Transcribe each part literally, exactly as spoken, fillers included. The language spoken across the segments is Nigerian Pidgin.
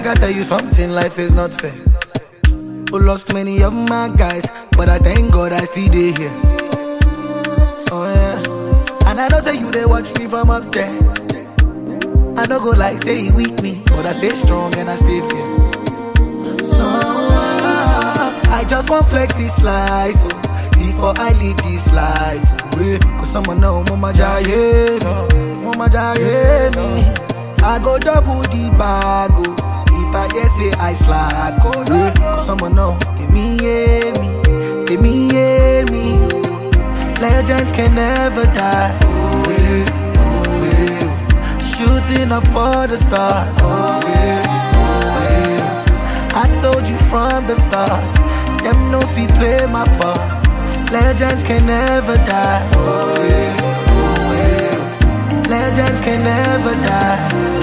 Make I tell you something, life is not fair. Who lost many of my guys, but I thank God I still dey here. Oh yeah, and I know say you they watch me from up there. I don't go like say he weak me, but I stay strong and I stay fair. So uh, I just want flex this life oh, before I leave this life. Oh, yeah. Cause someone know mama jaye me, mama jaye me. I go double the bag oh, if I just say I slack oh yeah. Cause someone know, give me yeah me, give me yeah me. Legends can never die. Oh yeah, oh yeah. Shooting up for the stars. Oh yeah, oh yeah. I told you from the start, them no fi play my part. Legends can never die. Oh yeah, oh yeah. Legends can never die.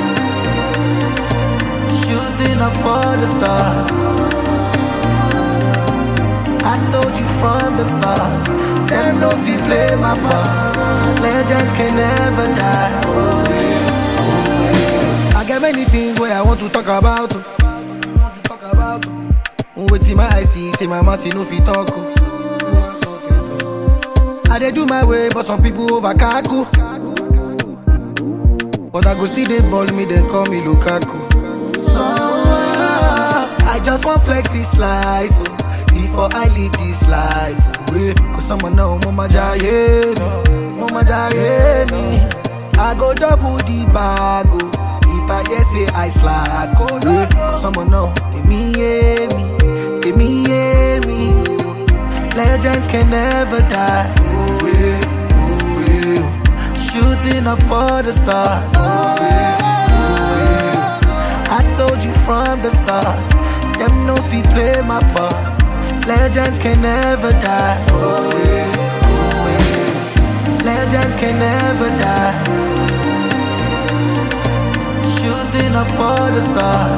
Shooting up for the stars. I told you from the start, them no fi play my part. Legends can never die. Oh yeah, oh yeah. I got many things where I want to talk about. I want to talk about. Wait till my eyes see, say my mouth no fi talk. I dey do my way, but some people over kaku. But I go still they ball me, then call me Lukaku. So uh, I just want flex this life oh, before I leave this life. Oh, yeah. Cause someone know mama jaye me, mama jaye me. I go double the bag oh, if I just say I slack. Oh yeah. Cause someone know, give me yeah me, give me yeah me. Legends can never die. Oh yeah, oh yeah. Shooting up for the stars. Oh yeah, oh yeah. I told you from the start, them no fi play my part. Legends can never die. Oh yeah, oh yeah. Legends can never die. Shooting up for the stars.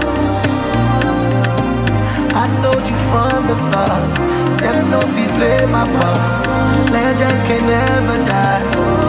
I told you from the start, them no fi play my part. Legends can never die.